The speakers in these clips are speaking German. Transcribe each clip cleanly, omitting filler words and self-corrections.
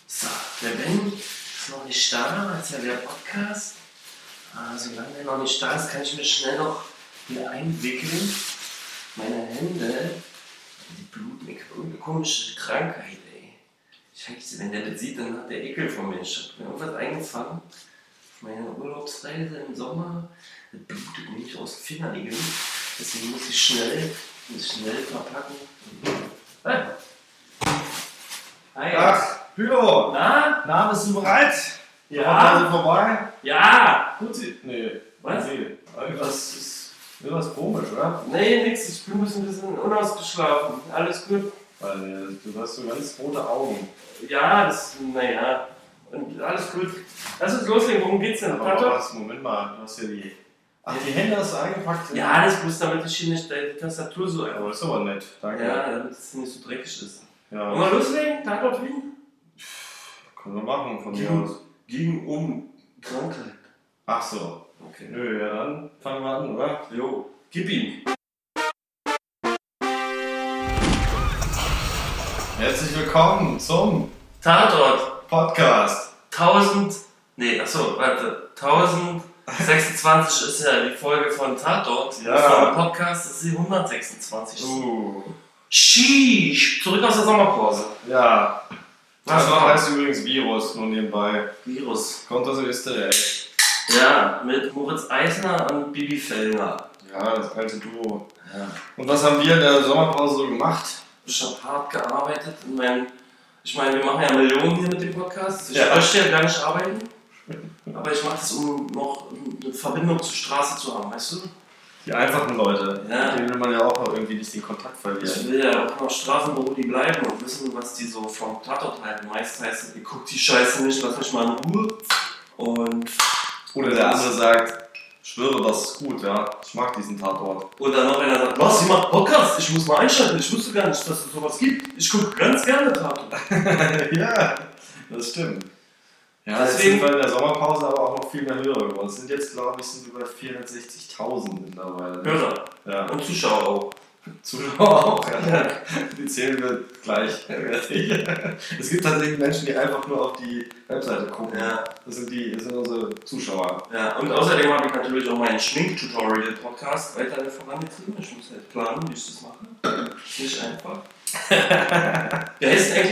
So, der Ben ist noch nicht da, als ja der Podcast. Solange er noch nicht da ist, kann ich mich schnell noch hier einwickeln. Meine Hände, die bluten, ich habe eine komische Krankheit, ey. Scheiße, wenn der das sieht, dann hat der Ekel von mir. Ich habe mir irgendwas eingefangen. Auf meiner Urlaubsreise im Sommer. Das blutet nämlich aus den Fingernägeln. Deswegen muss ich schnell verpacken. Hey. Hi. Ach, Bülow! Na, bist du bereit? Ja. Vorbei? Ja. Gut, nee. Was? Nee. Irgendwas komisch, oder? Nee, nix. Ich bin ein bisschen unausgeschlafen. Alles gut. Weil du hast so ganz rote Augen. Ja, naja. Und alles gut. Lass uns loslegen. Worum geht's denn? Aber was? Moment mal, du hast ja die... Ach, die Hände hast du eingepackt? Ja, das muss, damit ich hier nicht die Tastatur so... Aber das ist aber nett, danke. Ja, damit es nicht so dreckig ist. Ja. Wollen wir loslegen? Tatort Wien? Können wir machen, von mir aus. Ging um Krankheit. Ach so. Okay. Nö, ja dann fangen wir an, oder? Jo, gib ihm. Herzlich willkommen zum Tatort. Podcast. 1026 ist ja die Folge von Tatort. Ja. Vom Podcast ist sie 126. Sheesh. Zurück aus der Sommerpause. Ja. Was Das war? heißt übrigens Virus, nur nebenbei. Virus. Kommt aus Österreich. Ja, mit Moritz Eisner und Bibi Fellner. Ja, das alte Duo. Ja. Und was haben wir in der Sommerpause so gemacht? Ich habe hart gearbeitet. Ich meine, wir machen ja Millionen hier mit dem Podcast. Ich Ja. möchte ja gar nicht arbeiten. Aber ich mache das, um noch eine Verbindung zur Straße zu haben, weißt du? Die einfachen Leute. Ja. Mit denen will man ja auch irgendwie nicht den Kontakt verlieren. Ich will ja auch noch Straßenbrudi bleiben und wissen, was die so vom Tatort halten. Meist heißt es, ihr guckt die Scheiße nicht, lass mich mal in Ruhe. Und Oder der andere sagt, ich schwöre, das ist gut, ja. Ich mag diesen Tatort. oder noch einer sagt, was, sie macht Podcast, ich muss mal einschalten, ich wusste gar nicht, dass es sowas gibt. Ich gucke ganz gerne Tatort. Ja, das stimmt. Ja, Deswegen- jetzt sind wir in der Sommerpause aber auch noch viel mehr Hörer geworden. Es sind jetzt, glaube ich, über 460.000 mittlerweile. Hörer Ja. und Zuschauer auch. Zuschauer auch, ja. Die zählen wir gleich. Es gibt tatsächlich Menschen, die einfach nur auf die Webseite gucken. Ja. Das sind unsere Zuschauer. Ja, und außerdem habe ich natürlich auch meinen Schmink-Tutorial-Podcast weiter vorangetrieben. Ich muss halt planen, wie ich das mache. Nicht einfach. Wie heißt denn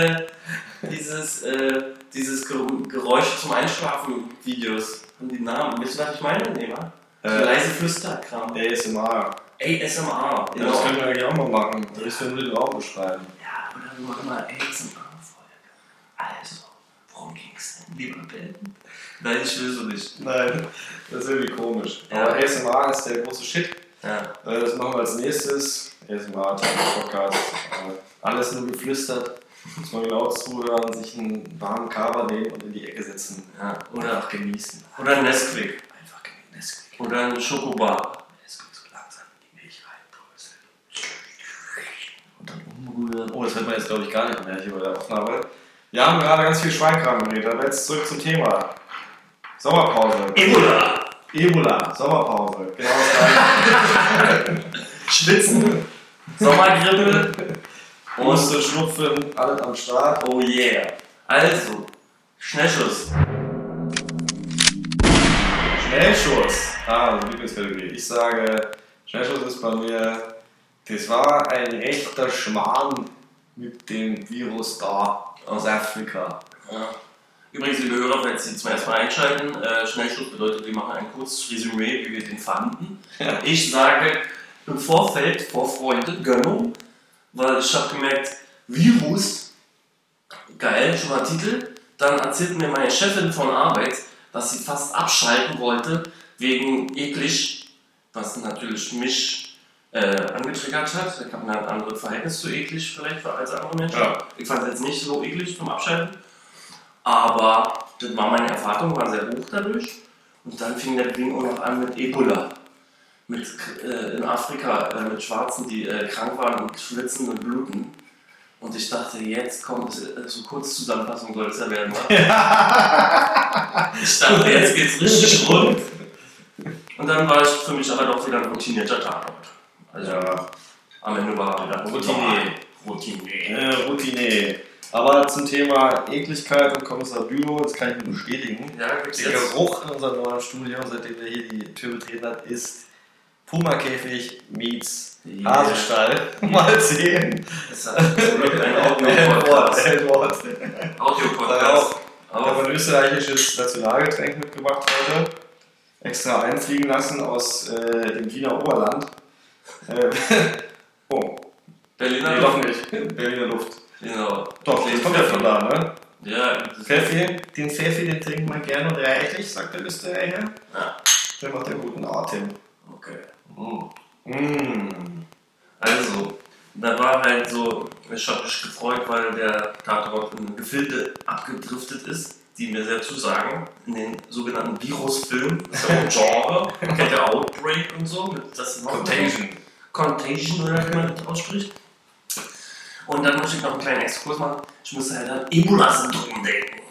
eigentlich dieses Geräusch zum Einschlafen-Videos? Haben die Namen? Wisst ihr, was ich meine? Nee, wa? Leise Flüsterkram. ASMR. ASMR, Ja, das können wir eigentlich auch mal machen. Da müssen wir nur den Raum beschreiben. Ja, oder wir machen mal ASMR-Folge. Also, worum ging's denn, lieber Ben? Nein, ich will so nicht. Nein, das ist irgendwie komisch. Ja. Aber ASMR ist der große Shit. Ja. Das machen wir als nächstes. ASMR, Podcast. Alles nur geflüstert. Muss man genau zuhören, sich einen warmen Kava nehmen und in die Ecke setzen. Ja, oder Einfach genießen. Oder ein Nesquik. Einfach genießen. Oder ein Schokobar. Nesquik so langsam in die Milch reinbröseln. Und dann umrühren. Oh, das hört man jetzt glaube ich gar nicht mehr hier bei der Aufnahme. Wir haben gerade ganz viel Schweinkram geredet, aber jetzt zurück zum Thema. Sommerpause. Ebola, Sommerpause. Genau das gleiche. Schwitzen. Sommergrippe. Husten, Schnupfen, alles am Start. Oh yeah. Also, Schnellschuss. Schnellschuss. Die Lieblingskategorie. Ich sage, Schnellschuss ist bei mir, das war ein rechter Schmarrn mit dem Virus da aus Afrika. Ja. Übrigens, liebe Hörer, falls Sie zum ersten Mal einschalten, Schnellschuss bedeutet, wir machen ein kurzes Resümee, wie wir den fanden. Ja. Ich sage im Vorfeld, Vorfreude, Gönnung, weil ich habe gemerkt, Virus, geil, schon mal Titel. Dann erzählt mir meine Chefin von Arbeit, dass sie fast abschalten wollte, wegen eklig, was natürlich mich angetriggert hat. Ich habe ein anderes Verhältnis zu eklig vielleicht als andere Menschen. Ja. Ich fand es jetzt nicht so eklig zum Abschalten. Aber das war meine Erwartung, war sehr hoch dadurch. Und dann fing der Ding auch noch an mit Ebola. In Afrika mit Schwarzen, die krank waren und schwitzen und bluten. Und ich dachte, jetzt kommt so kurz Zusammenfassung soll es ja werden. Ich dachte, jetzt geht's richtig rund. Und dann war ich für mich aber doch wieder ein routinierter Tatort. Also Ja. am Ende war wieder Routine. Routine. Routine. Aber zum Thema Ekligkeit und Kommissar Bülow, das kann ich nur bestätigen. Ja, Der Geruch in unserem neuen Studio, seitdem wir hier die Tür betreten hat, ist Puma-Käfig meets Hasestall. Mal sehen. Das ist ein Audio-Podcast. Audio-Podcast. Ich habe ein österreichisches Nationalgetränk mitgebracht heute. Extra einfliegen lassen aus dem Wiener Oberland. Berliner nee, Luft. Doch nicht. Berliner Luft. Genau. Doch, das kommt ja von da, ne? Ja. Pfeffi, den trinkt man gerne und reichlich, sagt der Österreicher. Ja. Der macht ja guten Atem. Okay. Also, da war halt so, ich habe mich gefreut, weil der Tatort in Gefilde abgedriftet ist, die mir sehr zusagen, in den sogenannten Virusfilmen. Das ist ja auch ein Genre. Man kennt ja Outbreak und so. Mit das Contagion, oder wie man das ausspricht. Und dann muss ich noch einen kleinen Exkurs machen. Ich musste halt an Ebola-Syndrom denken.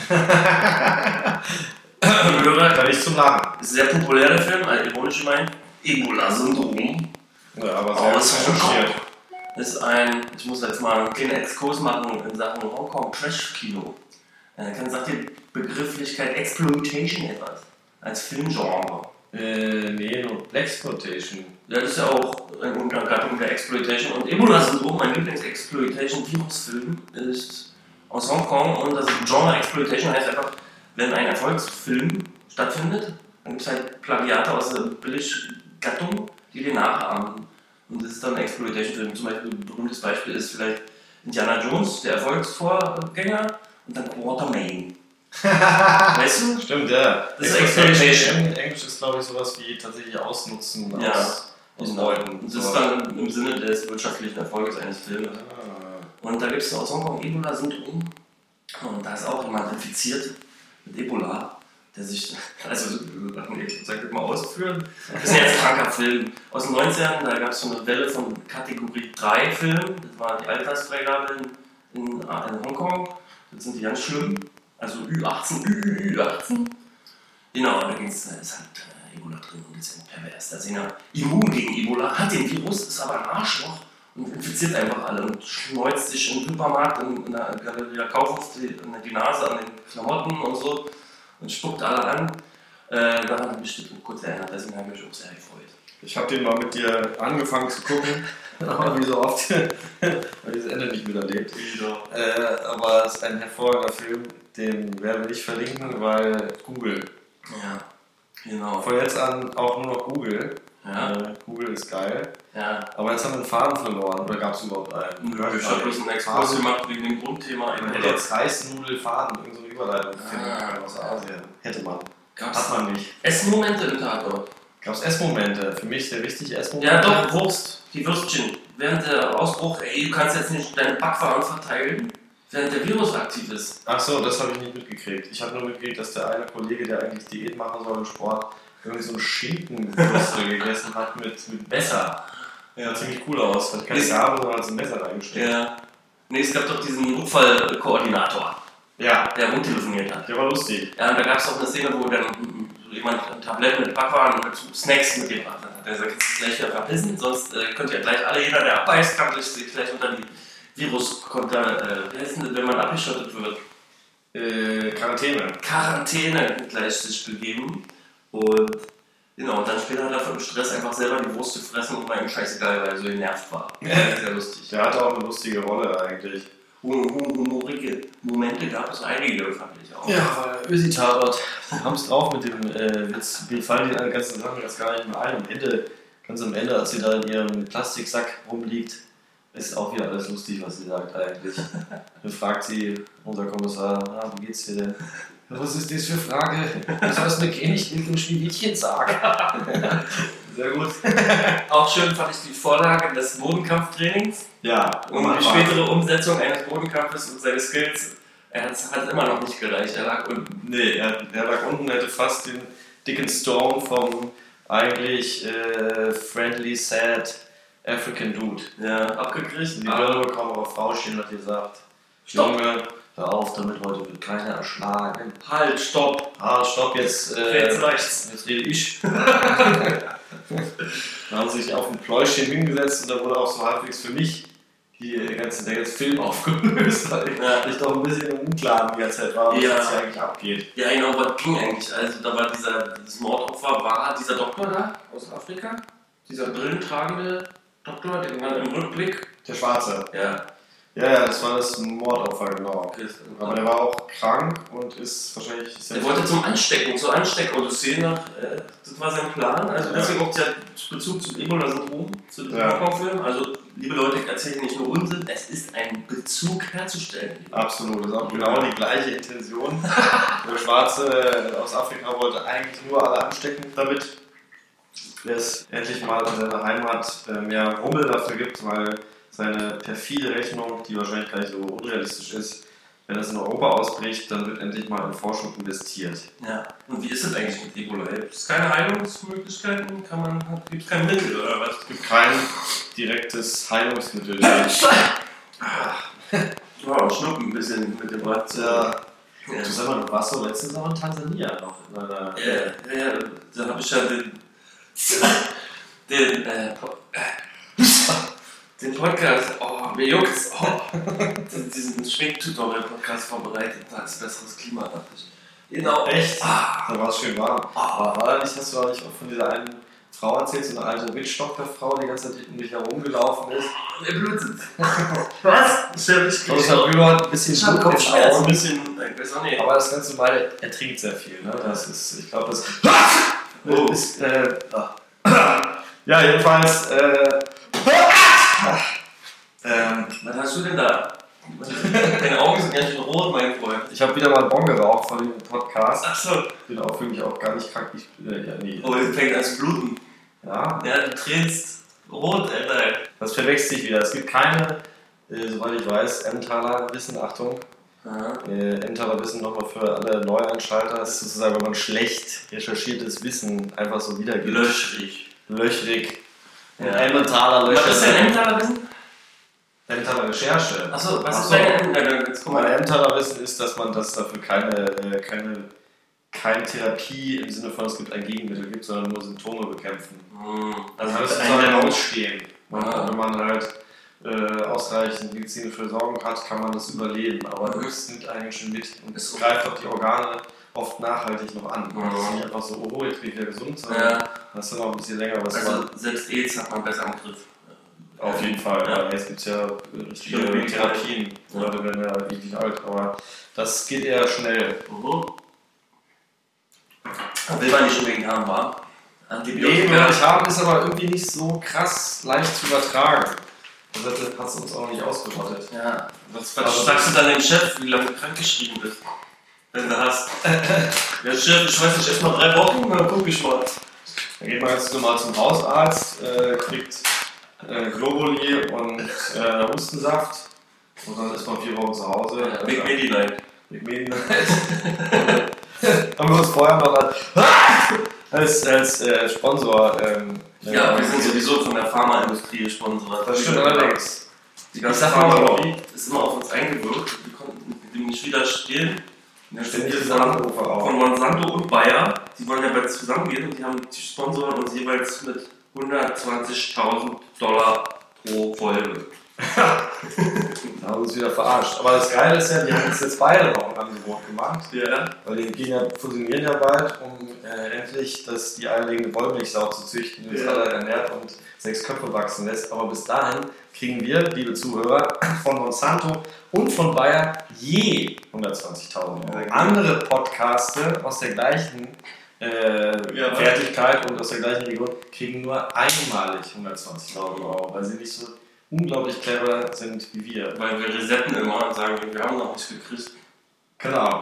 kann ich zum Lachen. Sehr populärer Film, ironisch gemeint. Ebola-Syndrom. Ja, aber sehr recherchiert. Ist ein, ich muss jetzt mal einen kleinen Exkurs machen in Sachen Hongkong Trash-Kino. Sagt die Begrifflichkeit Exploitation etwas? Als Filmgenre? Nee, nur Blaxploitation. Ja, das ist ja auch eine Untergattung der Exploitation. Und Ebola-Syndrom, mein Lieblings-Exploitation-Virusfilm, ist aus Hongkong. Und das Genre Exploitation heißt einfach, wenn ein Erfolgsfilm stattfindet, dann gibt es halt Plagiate aus der Billiggattung, die den nachahmen. Und das ist dann ein Exploitation-Film. Zum Beispiel ein berühmtes Beispiel ist vielleicht Indiana Jones, der Erfolgsvorgänger, und dann Quatermain. Weißt du? Stimmt, ja. Das ist Exploitation. Englisch ist, glaube ich, sowas wie tatsächlich Ausnutzen aus Leuten. Und das ist dann im Sinne des wirtschaftlichen Erfolges eines Films. Und da gibt es aus Hongkong Ebola-Syndrom. Und da ist auch jemand infiziert mit Ebola, der sich, also, ich sag das mal ausführen. Das ist ein jetzt kranker Film. Aus den 90ern, da gab es so eine Welle von Kategorie 3 Filmen. Das war die Altersfreigabe in Hongkong. Das sind die ganz schlimm. Also Ü18. Genau, da ist halt Ebola drin und ist ja pervers. Da ist einer immun gegen Ebola, hat den Virus, ist aber ein Arschloch und infiziert einfach alle und schneuzt sich im Supermarkt in der Galeria Kaufhof die Nase an den Klamotten und so und spuckt alle an. Daran habe ich mich kurz erinnert, deswegen habe ich mich auch sehr gefreut. Ich habe den mal mit dir angefangen zu gucken, aber wie so oft, weil ich das Ende nicht miterlebt. Aber es ist ein hervorragender Film, den werden wir nicht verlinken, weil Google. Ja, genau. Von jetzt an auch nur noch Google. Ja. Google ist geil. Ja. Aber jetzt haben wir den Faden verloren. Oder gab es überhaupt einen? Nö, ich habe bloß einen Exkurs gemacht wegen dem Grundthema. Man hätte jetzt Reisnudelfaden, irgendeine Überleitung finden aus Asien. Hätte man. Hat man nicht. Essmomente im Tatort. Gab es Essmomente? Für mich sehr wichtig, Essmomente. Ja doch, Wurst. Die Würstchen. Während der Ausbruch, du kannst jetzt nicht deine Backwaren verteilen, während der Virus aktiv ist. Ach so, das habe ich nicht mitgekriegt. Ich habe nur mitgekriegt, dass der eine Kollege, der eigentlich Diät machen soll im Sport, irgendwie so einen Schinkenwürste gegessen hat mit Messer. Ja, ziemlich cool aus. Hat keine Gabel, sondern hat so ein Messer reingesteckt. Ja. Nee, es gab doch diesen Unfallkoordinator, ja, der rumtelefoniert hat. Der war lustig. Ja, und da gab es auch eine Szene, wo dann jemand ein Tablett mit Backwaren und Snacks mitgebracht hat. Der sagt, jetzt gleich wieder verpissen, sonst könnt ihr gleich alle, jeder der abbeißt, kann sich gleich unter die wenn man abgeschottet wird. Quarantäne gleich sich begeben. Und genau, und dann später hat er im Stress einfach selber die Wurst gefressen und war ihm scheißegal, weil er so genervt war. Sehr lustig. Der hatte auch eine lustige Rolle eigentlich. Humorige Momente gab es einige, fand ich auch. Ja, Ösi-Tatort. Wir haben es drauf mit dem Witz. Wir fallen die ganzen Sachen jetzt gar nicht mehr ein. Ganz am Ende, als sie da in ihrem Plastiksack rumliegt, ist auch wieder alles lustig, was sie sagt eigentlich. Dann fragt sie unser Kommissar, wie geht's dir denn? Was ist das für Frage? Das heißt, eine König will dem Schneewittchen sagen. Sehr gut. Auch schön fand ich die Vorlage des Bodenkampftrainings. Ja. Und die spätere Umsetzung eines Bodenkampfes und seine Skills. Er hat immer noch nicht gereicht. Er lag unten. Nee, er lag unten, hätte fast den dicken Storm vom eigentlich friendly, sad African Dude. Ja, abgekriegt. Die Birne bekommen, aber Frauchen hat gesagt: Junge, hör auf damit, heute wird keiner erschlagen. Halt, stopp! Jetzt reicht's. Jetzt rede ich. Da haben sie sich auf ein Pläuschchen hingesetzt und da wurde auch so halbwegs für mich der ganze Film aufgelöst, weil ich doch ein bisschen im Unklaren die ganze Zeit war, was jetzt hier eigentlich abgeht. Ja, genau, was ging eigentlich? Also da war dieses Mordopfer, war dieser Doktor da aus Afrika? Dieser brillentragende Doktor, den man im Rückblick... Der Schwarze. Ja. Ja, das war das Mordopfer, genau. Okay. Aber der war auch krank und ist wahrscheinlich... Der wollte zur Ansteck-Odyssee nach... das war sein Plan. Also deswegen auch der Bezug zum Ebola-Syndrom, zu dem Hongkong-Film. Also, liebe Leute, ich erzähle nicht nur Unsinn, es ist ein Bezug herzustellen. Absolut, das ist auch genau die gleiche Intention. Der Schwarze aus Afrika wollte eigentlich nur alle anstecken damit es endlich mal in seiner Heimat mehr Rummel dafür gibt, weil seine perfide Rechnung, die wahrscheinlich gar nicht so unrealistisch ist, wenn das in Europa ausbricht, dann wird endlich mal in Forschung investiert. Ja, und wie ist es eigentlich mit Ebola? Gibt es keine Heilungsmöglichkeiten? Gibt es kein Mittel oder was? Es gibt kein direktes Heilungsmittel. Wow, schnuppen ein bisschen mit dem Wort. Ja. Du sag mal, du warst so letztens auch in Tansania noch. Ja, da habe ich ja den Podcast, mir juckt's, diesen Schminktutorial-Podcast vorbereitet, da ist besseres Klima, dachte ich. Genau. Echt? Da war es schön warm. Aber hast du auch nicht von dieser einen Frau erzählt, so eine alte Witch-Doktor-Frau, die die ganze Zeit um dich herumgelaufen ist? Mir blutet. Was? Das ist ja nicht richtig. Bruno hat ein bisschen Kopfschmerzen, ein bisschen, ich weiß auch nicht. Aber das ganze Mal, er trinkt sehr viel, ne? Das ist, ich glaube, das ist, ja, jedenfalls, was hast du denn da? Deine Augen sind ganz schön rot, mein Freund. Ich habe wieder mal Bon geraucht von dem Podcast. Achso. Bin auch für mich auch gar nicht krank. Nee. Oh, jetzt fängt an zu bluten. Ja. Ja, du trittst rot, Alter. Das verwechselt sich wieder. Es gibt keine, soweit ich weiß, Emmentaler Wissen, Achtung. Emmentaler Wissen nochmal für alle Neueinschalter. Das ist sozusagen, wenn man schlecht recherchiertes Wissen einfach so wiedergibt. Löchrig. Ja. Emmentaler Löcher. Was ist denn Emmentaler Wissen? Emmentaler Recherche. Achso, was ist denn Emmentaler Wissen ist, dass man das dafür keine Therapie im Sinne von es gibt ein Gegenmittel gibt, sondern nur Symptome bekämpfen. Also das soll ausstehen. Wenn man halt ausreichend medizinische Versorgung hat, kann man das überleben. Aber es nimmt einen schon mit und es greift auch die Organe oft nachhaltig noch an. Das ist nicht einfach so, jetzt bin ich wieder gesund, sondern das ist noch ein bisschen länger. Selbst AIDS hat man besser im Griff. Auf jeden Fall, ja. Jetzt gibt es ja richtige Therapien. Die Leute werden ja richtig alt, aber das geht eher schnell. Will man nicht unbedingt haben, wa? Antibiotika. Nee, nicht haben ist aber irgendwie nicht so krass leicht zu übertragen. Das hat es uns auch nicht ausgerottet. Ja. Was sagst du dann dem Chef, wie lange du krankgeschrieben bist? Wenn du hast. Der Chef, ich weiß nicht, erst mal 3 Wochen, dann guck ich mal. Dann geht man jetzt mal zum Hausarzt, kriegt Globuli und Hustensaft und dann ist man 4 Wochen zu Hause. Ja, Big Medi-Night. Haben wir uns vorher noch als Sponsor. Ja, wir sind sowieso von der Pharmaindustrie gesponsert. Das stimmt allerdings. Die ganze Pharmaindustrie ist immer auf uns eingewirkt. Wir konnten dem nicht widerstehen. Von Monsanto und Bayer, die wollen ja bald zusammengehen und die sponsoren uns jeweils mit $120.000 pro Folge. Da haben wir uns wieder verarscht. Aber das Geile ist ja, die haben uns jetzt beide noch ein Angebot gemacht. Ja. Weil die fusionieren ja bald, um endlich die eierlegende Wollmilchsau zu züchten, die uns alle ernährt und 6 Köpfe wachsen lässt. Aber bis dahin kriegen wir, liebe Zuhörer, von Monsanto und von Bayer je 120.000 €. Andere Podcaste aus der gleichen Fertigkeit und aus der gleichen Region kriegen nur einmalig 120.000 €, weil sie nicht so unglaublich clever sind wie wir. Weil wir resetten immer und sagen, wir haben noch nichts gekriegt. Genau.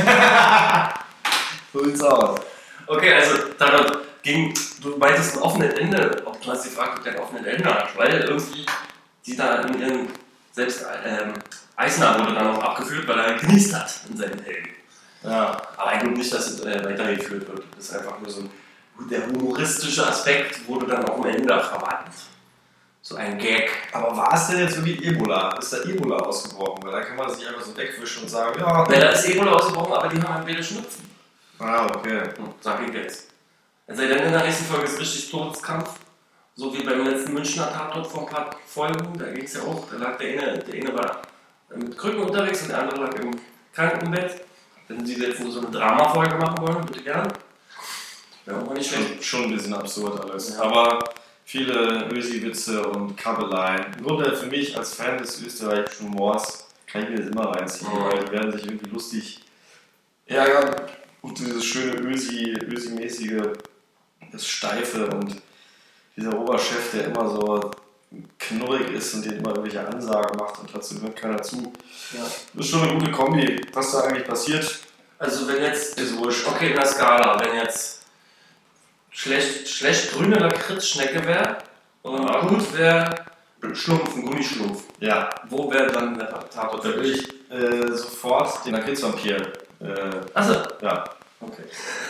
So sieht's aus. Okay, also du meintest ein offenes Ende, ob du hast gefragt, ob der ein offenes Ende hat, weil irgendwie die da in ihren, selbst Eisner wurde dann noch abgeführt, weil er genießt hat in seinen Helden. Ja. Aber ich glaube nicht, dass es weitergeführt wird. Das ist einfach nur so der humoristische Aspekt, wurde dann auch am Ende verwandt. So ein Gag. Aber war es denn jetzt wirklich Ebola? Ist da Ebola ausgebrochen? Weil da kann man sich einfach so wegwischen und sagen, ja. Da ist Ebola ausgebrochen, aber die haben halt wieder Schnupfen. Ah, okay. Sag ich jetzt. Also dann in der nächsten Folge ist richtig Todeskampf. So wie beim letzten Münchner Tatort vor ein paar Folgen, da ging es ja auch, da lag der eine war mit Krücken unterwegs und der andere lag im Krankenbett. Wenn Sie jetzt so eine Drama-Folge machen wollen, bitte gern. Ja, auch nicht schlecht. Schon ein bisschen absurd alles. Ja. Aber viele Ösi-Witze und Kabeleien. Im Grunde für mich als Fan des österreichischen Humors kann ich mir das immer reinziehen, weil die werden sich irgendwie lustig ärgern. Und dieses schöne Ösi-mäßige, das Steife und dieser Oberchef, der immer so knurrig ist und den immer irgendwelche Ansagen macht und trotzdem hört keiner zu. Ja. Das ist schon eine gute Kombi. Was da eigentlich passiert, Also wenn jetzt, ist wurscht. okay, in der Skala, wenn jetzt schlecht grüne Lakritzschnecke wäre und gut wäre Schlumpf, ein Gummischlumpf. Ja. Wo wäre dann der Tatort? Da will ich sofort den Lakritzvampir. Achso. Ja. Okay.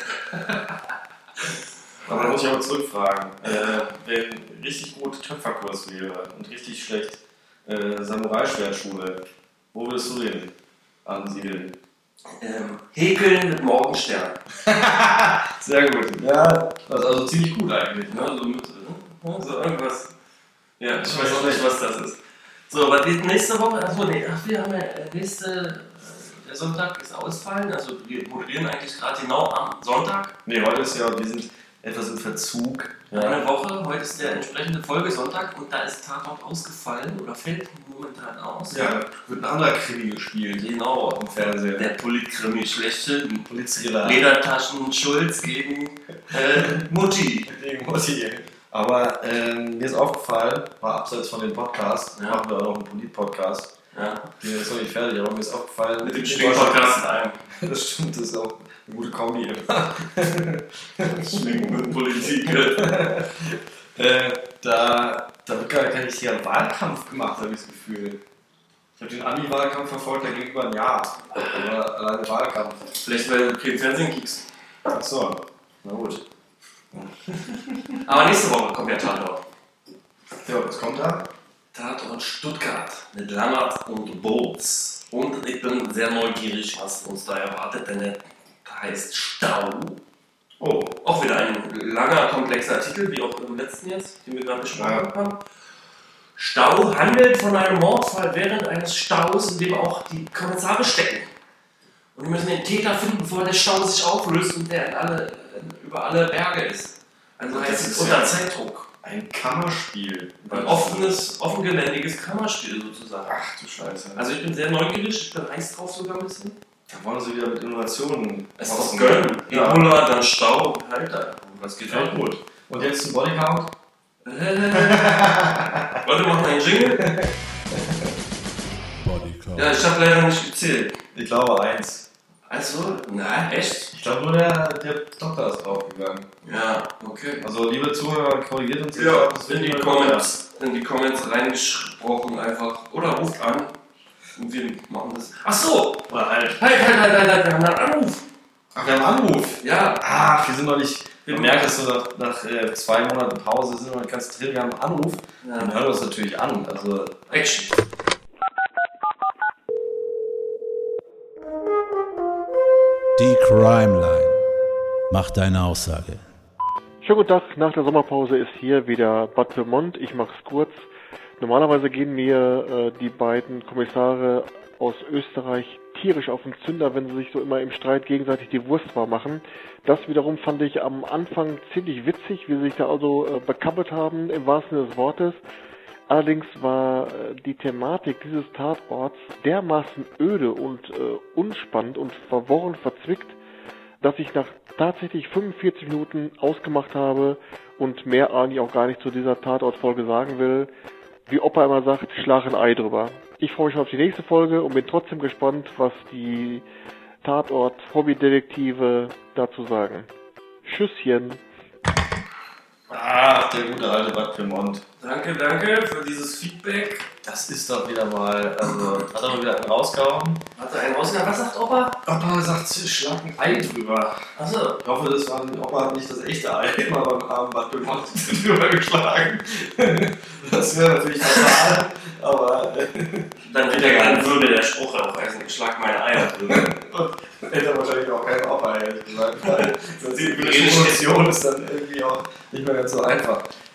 Aber da muss ich aber zurückfragen. Wenn richtig gut Töpferkurs wäre und richtig schlecht Samurai-Schwertschule, wo würdest du den ansiedeln? Häkeln mit Morgenstern. Sehr gut. Ja, das ist also ziemlich gut eigentlich. Ne? So irgendwas. Ja, ich weiß auch nicht, was das ist. So, aber die nächste Woche, wir haben ja der Sonntag ist ausfallen, also wir moderieren eigentlich gerade genau am Sonntag. Nee, heute ist ja, wir sind etwas im Verzug. Ja. Eine Woche, heute ist der entsprechende Folgesonntag und da ist Tatort ausgefallen oder fällt momentan aus. Ja, wird ein anderer Krimi gespielt. Genau, im Fernsehen. Der Politkrimi schlechthin. Polizthriller. Ledertaschen Schulz gegen Mutti. Gegen Mutti. Aber mir ist aufgefallen, war abseits von dem Podcast, machen wir auch noch einen Polit-Podcast. Ja. Der ist noch nicht fertig, aber mir ist aufgefallen. Mit dem Schwing-Podcast in einem. Das stimmt, das ist auch eine gute Kombi. Schwingen mit Politik. Da wird gar kein richtiger Wahlkampf gemacht, habe ich das Gefühl. Ich habe den Ami-Wahlkampf verfolgt, da ging über ein Jahr. Aber alleine Wahlkampf. Vielleicht, weil du kein Fernsehen kriegst. Achso, na gut. Aber nächste Woche kommt ja Tatort. Ja, was kommt da? Tatort Stuttgart mit Lammert und Boots. Und ich bin sehr neugierig, was uns da erwartet, denn der heißt Stau. Oh, auch wieder ein langer, komplexer Titel, wie auch im letzten jetzt, den wir gerade besprochen haben. Stau handelt von einem Mordfall während eines Staus, in dem auch die Kommissare stecken. Und wir müssen den Täter finden, bevor der Stau sich auflöst und der über alle Berge ist. Also heißt es unter Zeitdruck. Ein Kammerspiel. Ein offengeländiges Kammerspiel sozusagen. Ach du Scheiße. Also ich bin sehr neugierig, ich bin heiß drauf sogar ein bisschen. Da wollen sie wieder mit Innovationen. Es ist doch gönnen. Ebola, dann Stau, Alter. Was geht ja, gut. Und jetzt ein Bodycount? Leute machen einen Jingle. Bodycount. Ja, ich habe leider nicht gezählt. Ich glaube 1. Also, na, echt? Ich glaube nur der Doktor ist draufgegangen. Ja, okay. Also liebe Zuhörer, korrigiert uns. Ja, in die Comments reingesprochen einfach. Oder ruft an. Und wir machen das. Ach so! Halt, wir haben einen Anruf. Ach, wir haben einen Anruf. Ja. Ach, wir sind noch nicht. Wir merken, dass wir nach 2 Monaten Pause sind wir noch nicht ganz drin. Wir haben einen Anruf. Ja. Dann hören wir uns natürlich an. Also Action. Die Crime-Line. Mach deine Aussage. Schönen guten Tag, nach der Sommerpause ist hier wieder Bad Pyrmont. Ich mach's kurz. Normalerweise gehen mir die beiden Kommissare aus Österreich tierisch auf den Zünder, wenn sie sich so immer im Streit gegenseitig die Wurst wahr machen. Das wiederum fand ich am Anfang ziemlich witzig, wie sie sich da also bekabbelt haben, im wahrsten Sinne des Wortes. Allerdings war die Thematik dieses Tatorts dermaßen öde und unspannend und verworren, verzwickt, dass ich nach tatsächlich 45 Minuten ausgemacht habe und mehr eigentlich auch gar nicht zu dieser Tatortfolge sagen will. Wie Opa immer sagt, schlag ein Ei drüber. Ich freue mich auf die nächste Folge und bin trotzdem gespannt, was die Tatort-Hobbydetektive dazu sagen. Tschüsschen. ach, der gute alte Bad Pyrmont. Danke für dieses Feedback. Das ist doch wieder mal, also hat er mal wieder einen rausgehauen. Hat er einen rausgehauen? Was sagt Opa? Opa sagt, schlag ein Ei drüber. Achso. Ich hoffe, Opa hat nicht das echte Ei immer beim armen Bad Pyrmont drüber geschlagen. Das wäre natürlich fatal, aber Dann würde der Spruch auch heißen, ich schlag meine Eier drüber. und hätte wahrscheinlich auch kein Opa, ehrlich gesagt. Weil die Emotion ist dann irgendwie auch nicht mehr ganz so einfach.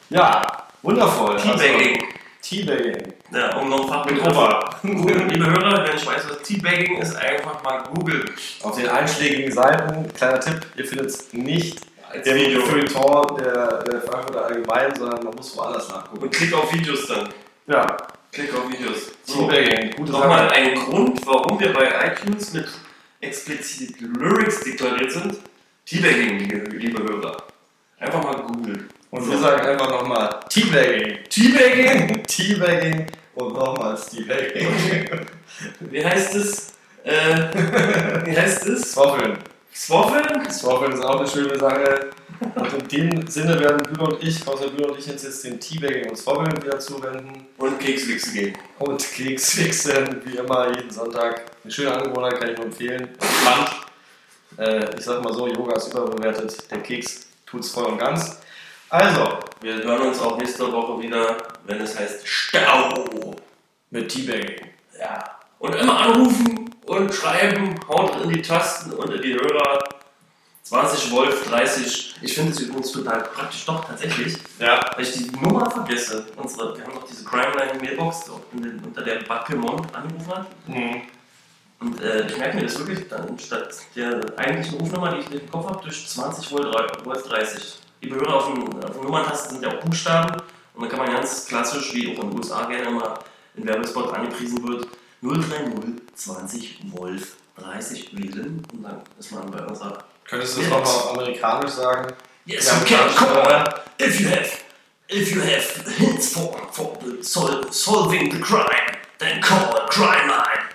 Ja, wundervoll. Teabagging. Teabagging. Ja, um noch ein paar Mit Begriffe. Opa. Liebe Hörer, wenn ich weiß, was Teabagging ist, einfach mal googeln. Auf den einschlägigen Seiten, kleiner Tipp, ihr findet es nicht Als im Video. Feuilleton der Frankfurter Allgemein, sondern man muss woanders nachgucken. Und klick auf Videos dann. Ja, Klick auf Videos. So. Teabagging, gute Nochmal Sache. ein Grund, warum wir bei iTunes mit explizit Lyrics deklariert sind. Teabagging, liebe Hörer. Einfach mal googeln. Und wir sagen einfach nochmal Teabagging. Teabagging? Teabagging und nochmals Teabagging. Wie heißt es? Wie heißt es? Swaffeln. Swaffeln? Swaffeln ist auch eine schöne Sache. Und in dem Sinne werden Bühler und ich jetzt den Teabagging und Swaffeln wieder zuwenden. Und Kekswichsen gehen. Und Keksfixen, wie immer, jeden Sonntag. Eine schöne Angewohnheit, kann ich nur empfehlen. Spannend. Ich sag mal so, Yoga ist überbewertet. Der Keks tut's voll und ganz. Also, Wir hören uns auch nächste Woche wieder, wenn es heißt Stau. mit Teabagging. Ja. Und immer anrufen und schreiben, haut in die Tasten und in die Hörer. 20 Volt, 30. Ich finde es übrigens total praktisch, doch tatsächlich, Ja. weil ich die Nummer vergesse. Wir haben noch diese Crime-Line-Mailbox, unter der Battlemont angerufen hat. Mhm. Und ich merke mir das wirklich dann statt der eigentlichen Rufnummer, die ich im Kopf habe, durch 20 Volt 30. Die Hörer auf den Nummerntasten sind ja auch Buchstaben. Und dann kann man ganz klassisch, wie auch in den USA gerne mal in Werbespot angepriesen wird, 030 20 Volt 30 wählen. Und dann ist man bei unserer... Könntest du das nochmal auf Amerikanisch sagen? Yes, Ja, you can Amerikanisch, call oder? if you have hints for the solving the crime, then call Crime Line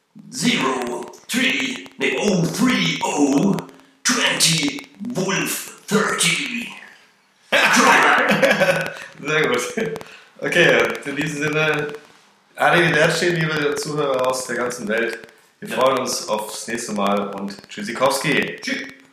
03 20 Wolf 30. Crime Line. Sehr gut. Okay, in diesem Sinne, arrivederci, liebe Zuhörer aus der ganzen Welt. Wir freuen uns aufs nächste Mal und tschüssikowski. Tschüss.